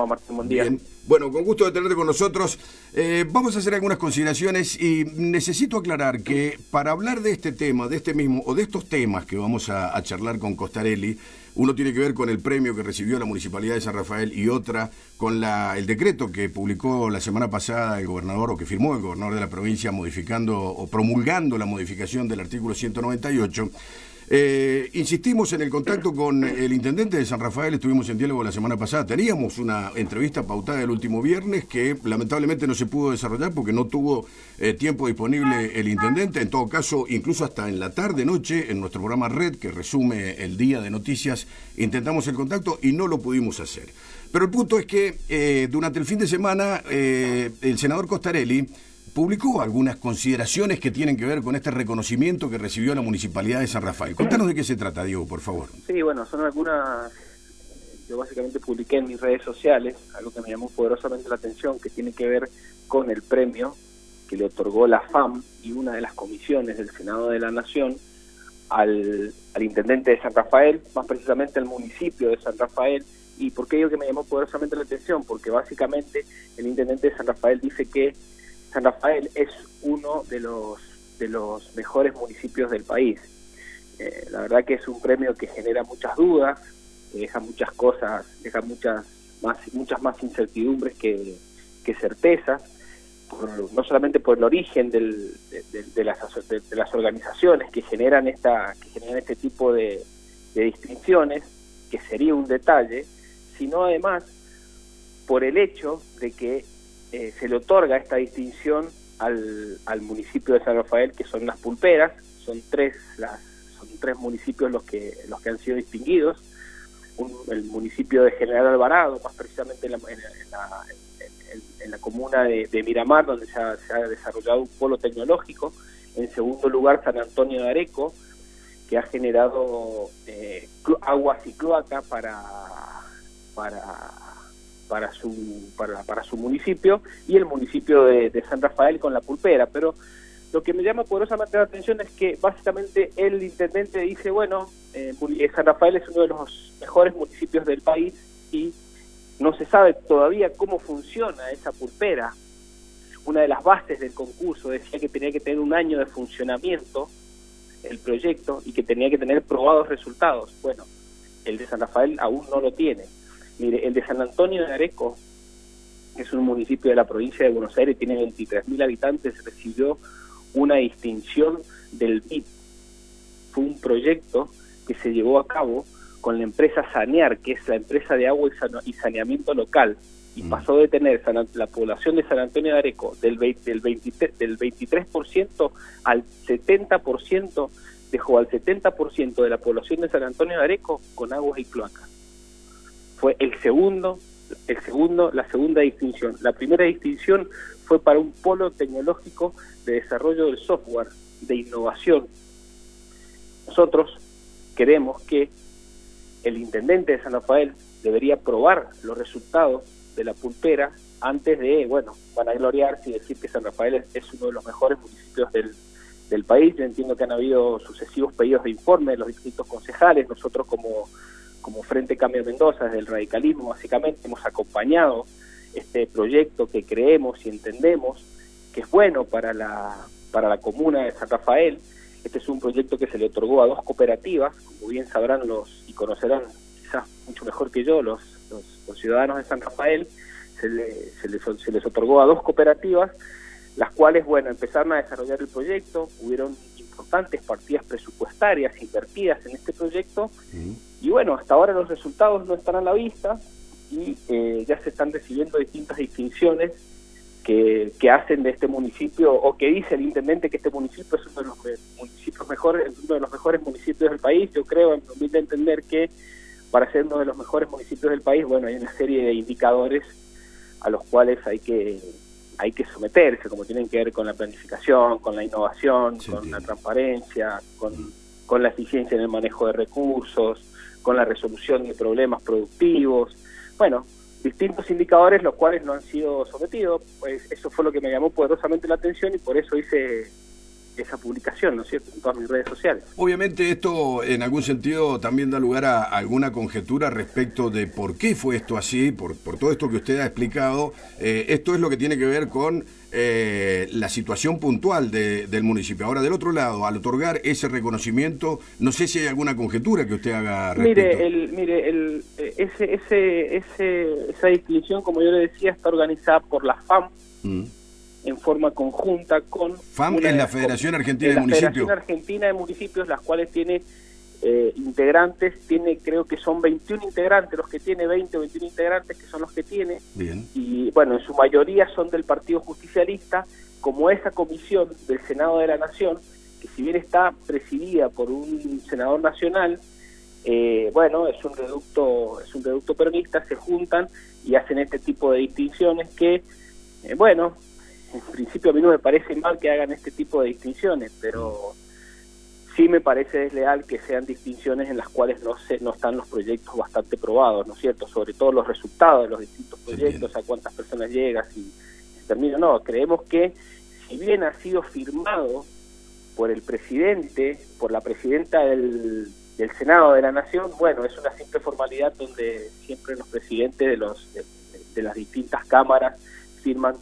Juan Martín? Buen día. Bien. Bueno, con gusto de tenerte con nosotros. Vamos a hacer algunas consideraciones y necesito aclarar que para hablar de este tema, de este mismo, o de estos temas que vamos a charlar con Costarelli, uno tiene que ver con el premio que recibió la Municipalidad de San Rafael y otra con el decreto que publicó la semana pasada el gobernador, o que firmó el gobernador de la provincia, modificando o promulgando la modificación del artículo 198. Insistimos en el contacto con el intendente de San Rafael, estuvimos en diálogo la semana pasada, teníamos una entrevista pautada el último viernes que lamentablemente no se pudo desarrollar porque no tuvo tiempo disponible el intendente. En todo caso, incluso hasta en la tarde-noche, en nuestro programa Red, que resume el día de noticias, intentamos el contacto y no lo pudimos hacer. Pero el punto es que durante el fin de semana el senador Costarelli publicó algunas consideraciones que tienen que ver con este reconocimiento que recibió la Municipalidad de San Rafael. Contanos de qué se trata, Diego, por favor. Sí, bueno, son algunas. Yo básicamente publiqué en mis redes sociales algo que me llamó poderosamente la atención, que tiene que ver con el premio que le otorgó la FAM y una de las comisiones del Senado de la Nación al intendente de San Rafael, más precisamente al municipio de San Rafael. ¿Y por qué digo que me llamó poderosamente la atención? Porque básicamente el intendente de San Rafael dice que San Rafael es uno de los mejores municipios del país. La verdad que es un premio que genera muchas dudas, que deja muchas cosas, deja muchas más incertidumbres que certezas, no solamente por el origen de las organizaciones que generan este tipo de distinciones, que sería un detalle, sino además por el hecho de que se le otorga esta distinción al municipio de San Rafael, que son las pulperas. Son tres municipios los que han sido distinguidos. El municipio de General Alvarado, más precisamente en la comuna de Miramar, donde se ha desarrollado un polo tecnológico. En segundo lugar, San Antonio de Areco, que ha generado aguas y cloaca para su municipio, y el municipio de San Rafael con la pulpera. Pero lo que me llama poderosamente la atención es que básicamente el intendente dice, bueno, San Rafael es uno de los mejores municipios del país y no se sabe todavía cómo funciona esa pulpera. Una de las bases del concurso decía que tenía que tener un año de funcionamiento el proyecto y que tenía que tener probados resultados. Bueno, el de San Rafael aún no lo tiene. Mire, el de San Antonio de Areco, que es un municipio de la provincia de Buenos Aires, tiene 23.000 habitantes, recibió una distinción del BID. Fue un proyecto que se llevó a cabo con la empresa Sanear, que es la empresa de agua y saneamiento local, y pasó de tener la población de San Antonio de Areco del 23% al 70%, dejó al 70% de la población de San Antonio de Areco con aguas y cloacas. Fue la segunda distinción. La primera distinción fue para un polo tecnológico de desarrollo del software, de innovación. Nosotros queremos que el intendente de San Rafael debería probar los resultados de la pulpera antes de, vanagloriarse y decir que San Rafael es uno de los mejores municipios del país. Yo entiendo que han habido sucesivos pedidos de informe de los distintos concejales. Nosotros como Frente Cambio Mendoza, desde el radicalismo, básicamente hemos acompañado este proyecto que creemos y entendemos que es bueno para la comuna de San Rafael. Este es un proyecto que se le otorgó a dos cooperativas, como bien sabrán y conocerán quizás mucho mejor que yo los ciudadanos de San Rafael. Se les otorgó a dos cooperativas, las cuales, empezaron a desarrollar el proyecto. Hubieron importantes partidas presupuestarias invertidas en este proyecto, y hasta ahora los resultados no están a la vista, y ya se están recibiendo distintas distinciones que hacen de este municipio, o que dice el intendente que este municipio es uno de los municipios mejores, uno de los mejores municipios del país. Yo creo, en mi humilde entender, que para ser uno de los mejores municipios del país, hay una serie de indicadores a los cuales hay que someterse, como tienen que ver con la planificación, con la innovación, con la transparencia, con la eficiencia en el manejo de recursos, con la resolución de problemas productivos. Distintos indicadores los cuales no han sido sometidos. Pues eso fue lo que me llamó poderosamente la atención, y por eso hice esa publicación, ¿no es cierto?, en todas mis redes sociales. Obviamente esto en algún sentido también da lugar a alguna conjetura respecto de por qué fue esto así, por todo esto que usted ha explicado. Esto es lo que tiene que ver con la situación puntual del municipio. Ahora, del otro lado, al otorgar ese reconocimiento, no sé si hay alguna conjetura que usted haga respecto. Esa distinción, como yo le decía, está organizada por la FAM, en forma conjunta con... FAM es la Federación Argentina de Municipios. La Federación Argentina de Municipios, las cuales tiene integrantes, creo que son 21 integrantes, los que tiene 20 o 21 integrantes, que son los que tiene. Bien. Y bueno, en su mayoría son del Partido Justicialista, como esa comisión del Senado de la Nación, que si bien está presidida por un senador nacional, bueno, es un reducto peronista, se juntan y hacen este tipo de distinciones que, bueno, en principio a mí no me parece mal que hagan este tipo de distinciones, pero sí me parece desleal que sean distinciones en las cuales no están los proyectos bastante probados, ¿no es cierto? Sobre todo los resultados de los distintos proyectos, a cuántas personas llega, si termina. No, creemos que si bien ha sido firmado por el presidente, por la presidenta del Senado de la Nación, bueno, es una simple formalidad donde siempre los presidentes de las distintas cámaras firman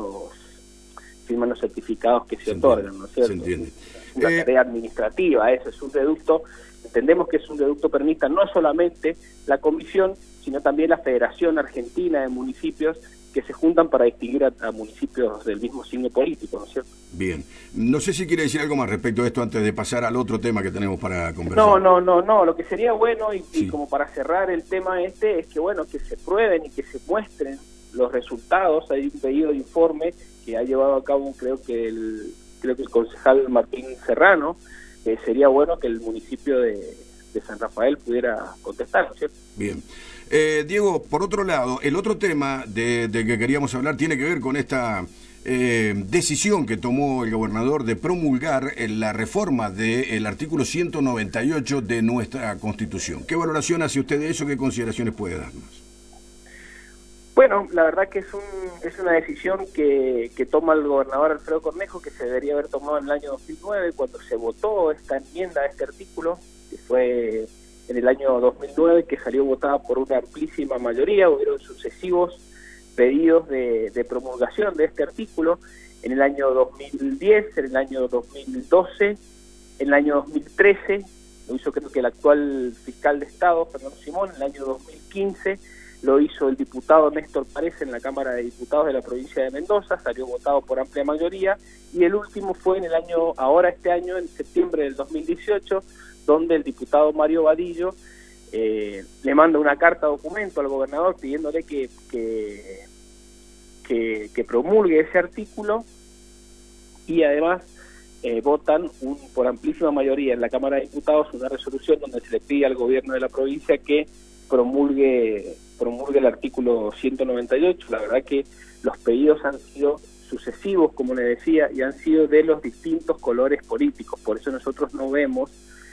los certificados que se otorgan, ¿no es cierto? Se entiende. Es una tarea administrativa, eso es un reducto. Entendemos que es un reducto peronista no solamente la comisión, sino también la Federación Argentina de Municipios, que se juntan para distinguir a municipios del mismo signo político, ¿no es cierto? Bien. No sé si quiere decir algo más respecto a esto antes de pasar al otro tema que tenemos para conversar. No. Lo que sería bueno, y como para cerrar el tema es que, bueno, que se prueben y que se muestren los resultados. Hay un pedido de informe que ha llevado a cabo, creo que el concejal Martín Serrano. Sería bueno que el municipio de San Rafael pudiera contestar, ¿no es cierto? Bien. Diego, por otro lado, el otro tema de que queríamos hablar tiene que ver con esta decisión que tomó el gobernador de promulgar la reforma del artículo 198 de nuestra Constitución. ¿Qué valoración hace usted de eso? ¿Qué consideraciones puede darnos? Bueno, la verdad que es una decisión que toma el gobernador Alfredo Cornejo, que se debería haber tomado en el año 2009, cuando se votó esta enmienda a este artículo, que fue en el año 2009, que salió votada por una amplísima mayoría. Hubieron sucesivos pedidos de promulgación de este artículo en el año 2010, en el año 2012, en el año 2013, lo hizo creo que el actual fiscal de Estado, Fernando Simón, en el año 2015, lo hizo el diputado Néstor Párez en la Cámara de Diputados de la provincia de Mendoza, salió votado por amplia mayoría, y el último fue este año, en septiembre del 2018, donde el diputado Mario Vadillo le manda una carta documento al gobernador pidiéndole que promulgue ese artículo, y además votan por amplísima mayoría en la Cámara de Diputados una resolución donde se le pide al gobierno de la provincia que promulgue el artículo 198. La verdad que los pedidos han sido sucesivos, como le decía, y han sido de los distintos colores políticos. Por eso nosotros no vemos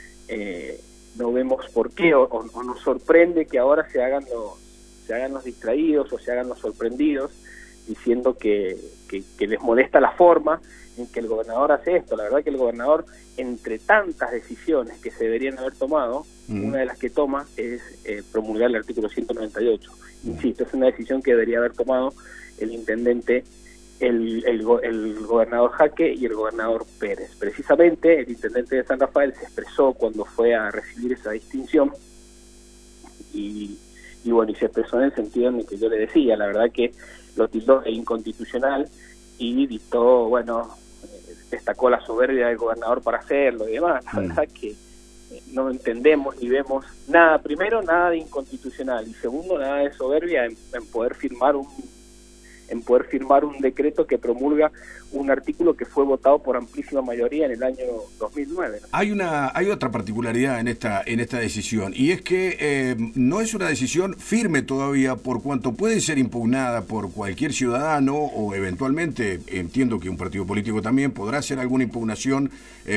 por qué, o nos sorprende que ahora se hagan los distraídos o se hagan los sorprendidos, diciendo que les molesta la forma en que el gobernador hace esto. La verdad que el gobernador, entre tantas decisiones que se deberían haber tomado, una de las que toma es promulgar el artículo 198. Insisto, es una decisión que debería haber tomado el intendente, el gobernador Jaque y el gobernador Pérez. Precisamente el intendente de San Rafael se expresó cuando fue a recibir esa distinción y bueno, y se expresó en el sentido en el que yo le decía. La verdad que lo tildó de inconstitucional y dictó, destacó la soberbia del gobernador para hacerlo y demás. La verdad que no entendemos ni vemos nada, primero nada de inconstitucional, y segundo nada de soberbia en poder firmar un decreto que promulga un artículo que fue votado por amplísima mayoría en el año 2009. Hay otra particularidad en esta decisión, y es que no es una decisión firme todavía, por cuanto puede ser impugnada por cualquier ciudadano, o eventualmente entiendo que un partido político también podrá hacer alguna impugnación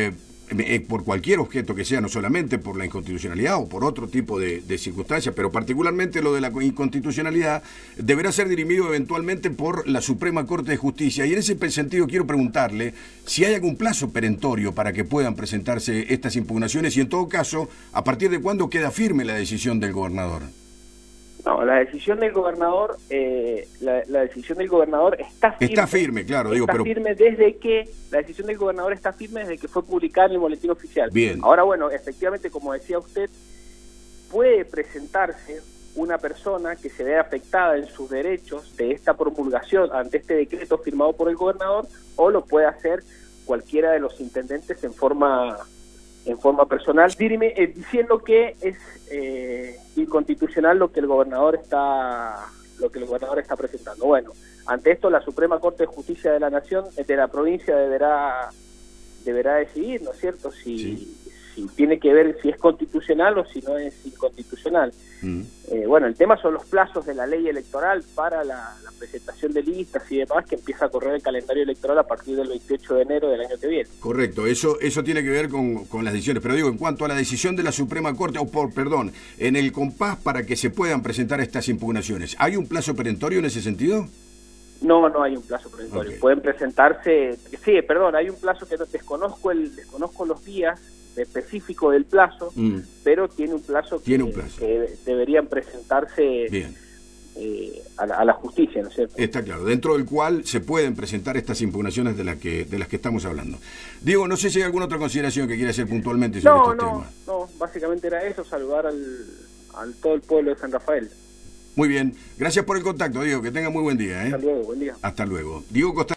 por cualquier objeto que sea, no solamente por la inconstitucionalidad o por otro tipo de circunstancias, pero particularmente lo de la inconstitucionalidad, deberá ser dirimido eventualmente por la Suprema Corte de Justicia. Y en ese sentido quiero preguntarle si hay algún plazo perentorio para que puedan presentarse estas impugnaciones y, en todo caso, a partir de cuándo queda firme la decisión del gobernador. No, la decisión del gobernador, la decisión del gobernador está firme. Está firme, claro, digo, pero firme desde que la decisión del gobernador está firme desde que fue publicada en el boletín oficial. Bien. Ahora, bueno, efectivamente, como decía usted, puede presentarse una persona que se vea afectada en sus derechos de esta promulgación ante este decreto firmado por el gobernador, o lo puede hacer cualquiera de los intendentes en forma personal, diciendo que es inconstitucional lo que el gobernador está presentando. Bueno, ante esto la Suprema Corte de Justicia de la Nación, de la provincia, deberá decidir, ¿no es cierto?, si tiene que ver si es constitucional o si no es inconstitucional. Bueno, el tema son los plazos de la ley electoral para la presentación de listas y demás, que empieza a correr el calendario electoral a partir del 28 de enero del año que viene. Correcto, eso tiene que ver con las decisiones, pero digo, en cuanto a la decisión de la Suprema Corte, en el compás para que se puedan presentar estas impugnaciones, ¿hay un plazo perentorio en ese sentido? No hay un plazo perentorio. Okay. Pueden presentarse, hay un plazo que desconozco los días específico del plazo, pero tiene un plazo que deberían presentarse a la justicia, ¿no es cierto? Está claro, dentro del cual se pueden presentar estas impugnaciones de las que estamos hablando. Diego, no sé si hay alguna otra consideración que quiera hacer puntualmente sobre estos temas. No, básicamente era eso, saludar al todo el pueblo de San Rafael. Muy bien, gracias por el contacto, Diego, que tenga muy buen día. Hasta luego, buen día. Hasta luego. Diego Costarelli.